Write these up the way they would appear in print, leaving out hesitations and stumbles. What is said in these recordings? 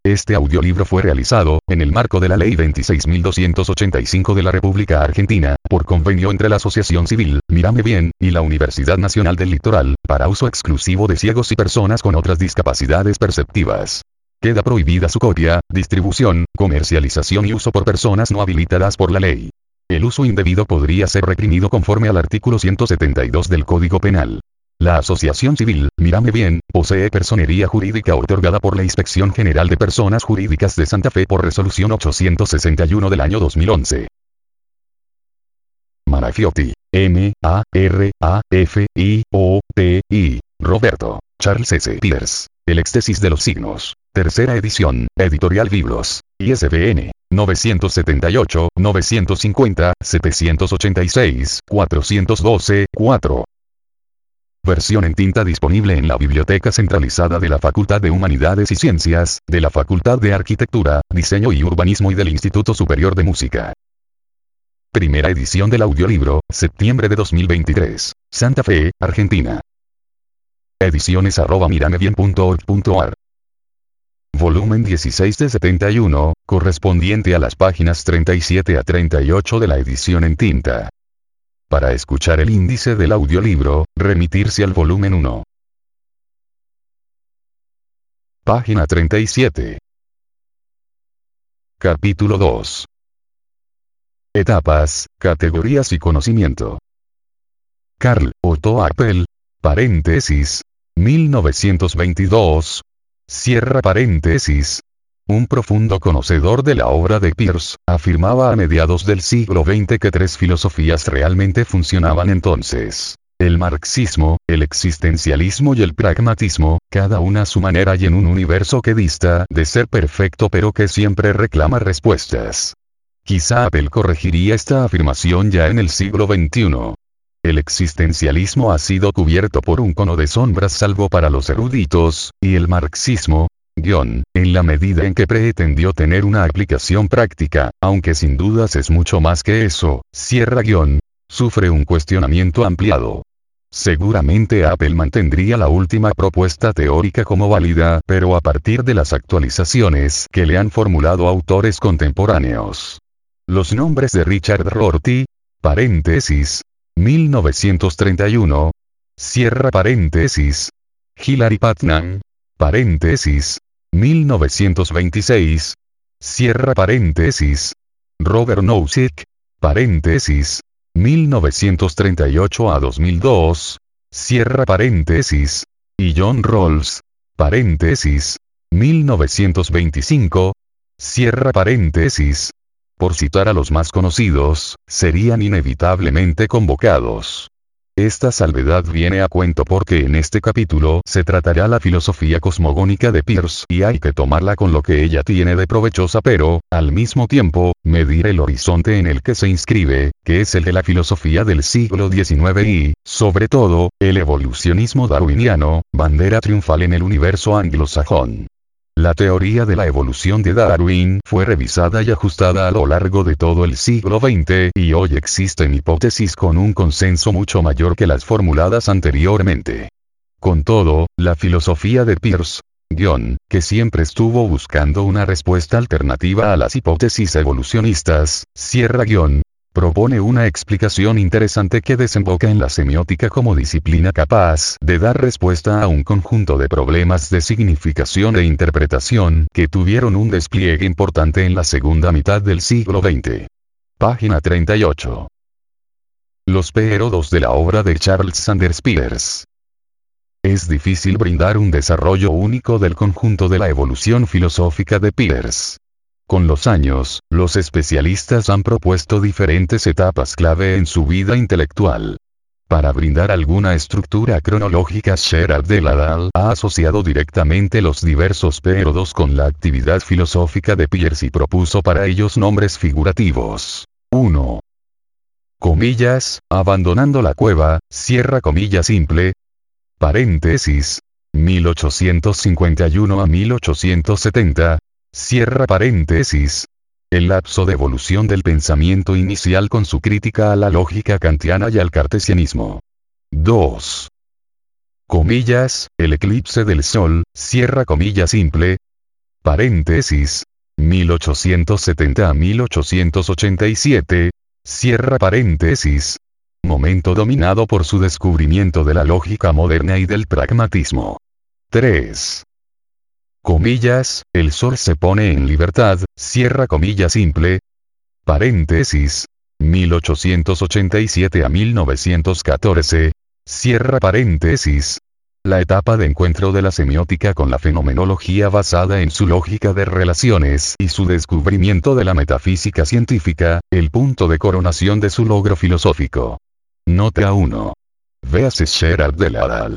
Este audiolibro fue realizado, en el marco de la Ley 26.285 de la República Argentina, por convenio entre la Asociación Civil, Mírame Bien, y la Universidad Nacional del Litoral, para uso exclusivo de ciegos y personas con otras discapacidades perceptivas. Queda prohibida su copia, distribución, comercialización y uso por personas no habilitadas por la ley. El uso indebido podría ser reprimido conforme al artículo 172 del Código Penal. La Asociación Civil, Mírame Bien, posee personería jurídica otorgada por la Inspección General de Personas Jurídicas de Santa Fe por resolución 861 del año 2011. Marafiotti, M-A-R-A-F-I-O-T-I, Roberto, Charles S. Peters, El éxtasis de los signos, tercera edición, Editorial Biblos, ISBN, 978-950-786-412-4. Versión en tinta disponible en la Biblioteca Centralizada de la Facultad de Humanidades y Ciencias, de la Facultad de Arquitectura, Diseño y Urbanismo y del Instituto Superior de Música. Primera edición del audiolibro, septiembre de 2023. Santa Fe, Argentina. Ediciones@miramebien.org.ar. Volumen 16 de 71, correspondiente a las páginas 37 a 38 de la edición en tinta. Para escuchar el índice del audiolibro, remitirse al volumen 1. Página 37. Capítulo 2. Etapas, categorías y conocimiento. Carl Otto Appel, paréntesis, 1922, cierra paréntesis. Un profundo conocedor de la obra de Peirce, afirmaba a mediados del siglo XX que tres filosofías realmente funcionaban entonces: el marxismo, el existencialismo y el pragmatismo, cada una a su manera y en un universo que dista de ser perfecto pero que siempre reclama respuestas. Quizá Appel corregiría esta afirmación ya en el siglo XXI. El existencialismo ha sido cubierto por un cono de sombras salvo para los eruditos, y el marxismo, en la medida en que pretendió tener una aplicación práctica, aunque sin dudas es mucho más que eso, sufre un cuestionamiento ampliado. Seguramente Appel mantendría la última propuesta teórica como válida, pero a partir de las actualizaciones que le han formulado autores contemporáneos. Los nombres de Richard Rorty, paréntesis, 1931, cierra paréntesis, Hilary Putnam, paréntesis, 1926, cierra paréntesis, Robert Nozick, paréntesis, 1938 a 2002, cierra paréntesis, y John Rawls, paréntesis, 1925, cierra paréntesis. Por citar a los más conocidos, serían inevitablemente convocados. Esta salvedad viene a cuento porque en este capítulo se tratará la filosofía cosmogónica de Peirce y hay que tomarla con lo que ella tiene de provechosa pero, al mismo tiempo, medir el horizonte en el que se inscribe, que es el de la filosofía del siglo XIX y, sobre todo, el evolucionismo darwiniano, bandera triunfal en el universo anglosajón. La teoría de la evolución de Darwin fue revisada y ajustada a lo largo de todo el siglo XX y hoy existen hipótesis con un consenso mucho mayor que las formuladas anteriormente. Con todo, la filosofía de Peirce, que siempre estuvo buscando una respuesta alternativa a las hipótesis evolucionistas, propone una explicación interesante que desemboca en la semiótica como disciplina capaz de dar respuesta a un conjunto de problemas de significación e interpretación que tuvieron un despliegue importante en la segunda mitad del siglo XX. Página 38. Los perodos de la obra de Charles Sanders Peirce. Es difícil brindar un desarrollo único del conjunto de la evolución filosófica de Peirce. Con los años, los especialistas han propuesto diferentes etapas clave en su vida intelectual. Para brindar alguna estructura cronológica, Sherard Deladal ha asociado directamente los diversos períodos con la actividad filosófica de Peirce y propuso para ellos nombres figurativos. 1. Comillas, abandonando la cueva, cierra comilla simple. Paréntesis. 1851 a 1870. Cierra paréntesis. El lapso de evolución del pensamiento inicial con su crítica a la lógica kantiana y al cartesianismo. 2. Comillas, el eclipse del Sol, cierra comilla simple. paréntesis, 1870 a 1887, cierra paréntesis. Momento dominado por su descubrimiento de la lógica moderna y del pragmatismo. 3. Comillas, el sol se pone en libertad, cierra comilla simple. Paréntesis, 1887 a 1914, cierra paréntesis. La etapa de encuentro de la semiótica con la fenomenología basada en su lógica de relaciones y su descubrimiento de la metafísica científica, el punto de coronación de su logro filosófico. Nota 1. Véase Sherard de Laval.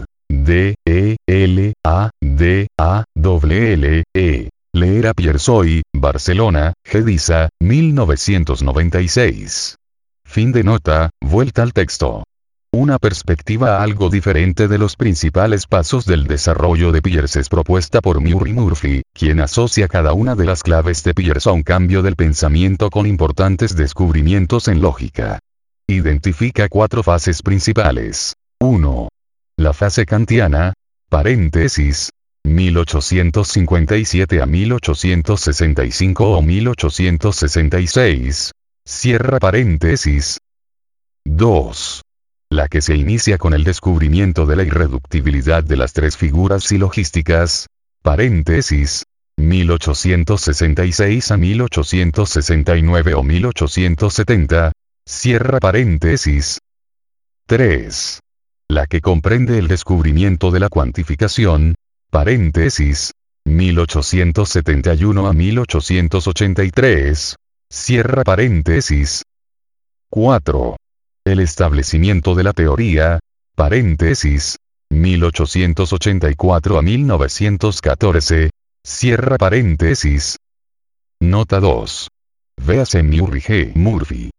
D-E-L-A-D-A-W-L-E. Leer a Piersoy, Barcelona, Gedisa, 1996. Fin de nota, vuelta al texto. Una perspectiva algo diferente de los principales pasos del desarrollo de Peirce es propuesta por Murray Murphy, quien asocia cada una de las claves de Peirce a un cambio del pensamiento con importantes descubrimientos en lógica. Identifica 4 fases principales. 1. La fase kantiana, paréntesis, 1857 a 1865 o 1866, cierra paréntesis. 2. La que se inicia con el descubrimiento de la irreductibilidad de las 3 figuras silogísticas, paréntesis, 1866 a 1869 o 1870, cierra paréntesis. 3. La que comprende el descubrimiento de la cuantificación, paréntesis, 1871 a 1883, cierra paréntesis. 4. El establecimiento de la teoría, paréntesis, 1884 a 1914, cierra paréntesis. Nota 2. Véase Murray G. Murphy.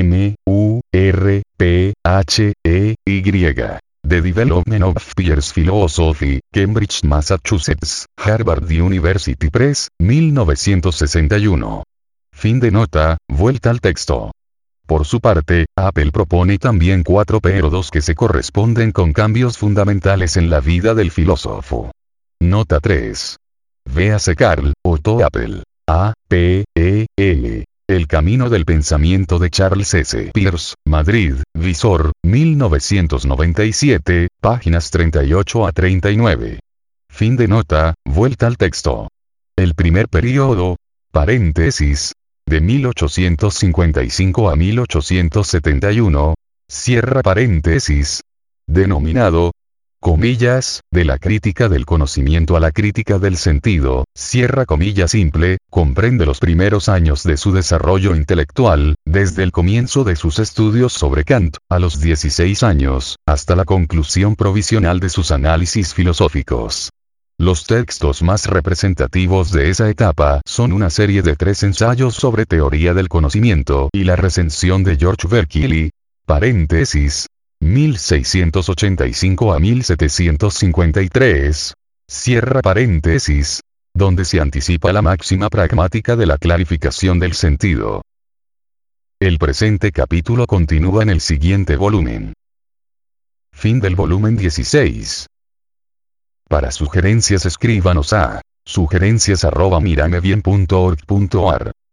M-U-R-P-H-E-Y. The Development of Peirce Philosophy, Cambridge, Massachusetts, Harvard University Press, 1961. Fin de nota, vuelta al texto. Por su parte, Apple propone también 4 periodos que se corresponden con cambios fundamentales en la vida del filósofo. Nota 3. Véase Karl Otto Apple. A-P-E-L. El camino del pensamiento de Charles S. Peirce, Madrid, Visor, 1997, páginas 38 a 39. Fin de nota, vuelta al texto. El primer período, paréntesis, de 1855 a 1871, cierra paréntesis, denominado, comillas, de la crítica del conocimiento a la crítica del sentido, cierra comilla simple, comprende los primeros años de su desarrollo intelectual, desde el comienzo de sus estudios sobre Kant, a los 16 años, hasta la conclusión provisional de sus análisis filosóficos. Los textos más representativos de esa etapa son una serie de 3 ensayos sobre teoría del conocimiento y la recensión de George Berkeley, paréntesis, 1685 a 1753, cierra paréntesis, donde se anticipa la máxima pragmática de la clarificación del sentido. El presente capítulo continúa en el siguiente volumen. Fin del volumen 16. Para sugerencias escríbanos a sugerencias@miramebien.org.ar